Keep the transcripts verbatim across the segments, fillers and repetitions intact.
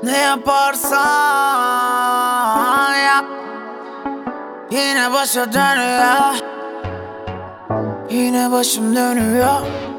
Ne yaparsan yap, yine başa dönüyor. Yine başım dönüyor.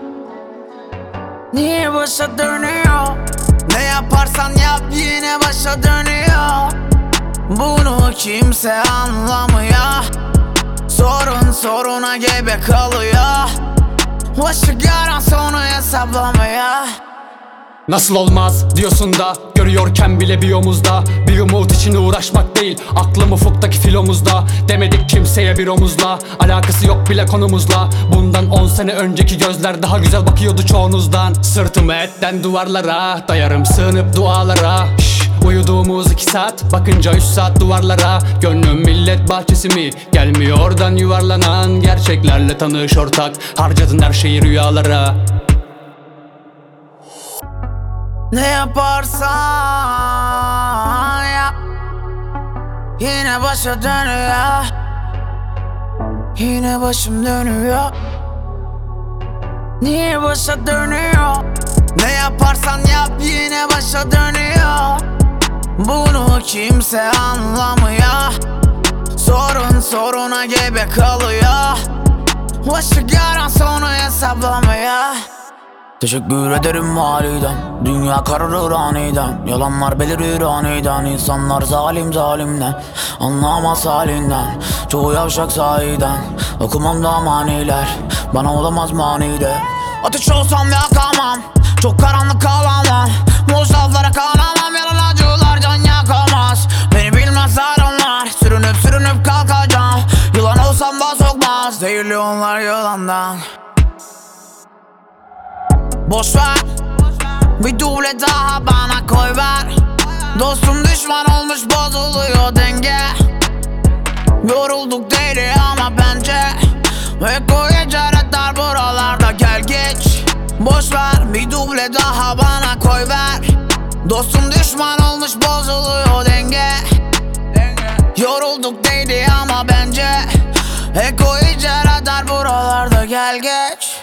Niye başa dönüyor? Ne yaparsan yap yine başa dönüyor. Bunu kimse anlamıyor. Sorun soruna gebe kalıyor. Başı gören sonu hesaplamıyor. Nasıl olmaz diyorsun da görüyorken bile bir omuzda. Bir umut için uğraşmak değil, aklım ufuktaki filomuzda. Demedik kimseye bir omuzla, alakası yok bile konumuzla. Bundan on sene önceki gözler daha güzel bakıyordu çoğunuzdan. Sırtımı etten duvarlara dayarım, sığınıp dualara. Şş, uyuduğumuz iki saat, bakınca üç saat duvarlara. Gönlüm millet bahçesi mi? Gelmiyor oradan yuvarlanan. Gerçeklerle tanış ortak, harcadın her şeyi rüyalara. Ne yaparsan yap, yine başa dönüyor. Yine başım dönüyor. Niye başa dönüyor? Ne yaparsan yap yine başa dönüyor. Bunu kimse anlamıyor. Sorun soruna gebe kalıyor. Başı gören sonu hesaplamıyor. Teşekkür ederim validem. Dünya kararır aniden. Yalanlar belirir aniden. İnsanlar zalim zalimden, anlamaz halinden. Çoğu yavşak sahiden. Okumam da maniler, bana olamaz manide. Ateş olsam yakamam, çok karanlık alamam. Boş laflara kanamam, yalan acılar can yakamaz. Beni bilmezler onlar, sürünüp sürünüp kalkacağım. Yılan olsam da sokmaz, zehirli onlar yılandan. Boşver, bir duble daha bana koy ver. Dostum düşman olmuş, bozuluyor denge. Yorulduk değil ama bence ve koyacak dar buralarda, gel geç. Boşver, bir duble daha bana koy ver. Dostum düşman olmuş, bozuluyor denge. Yorulduk değil ama bence ve koyacak dar buralarda, gel geç.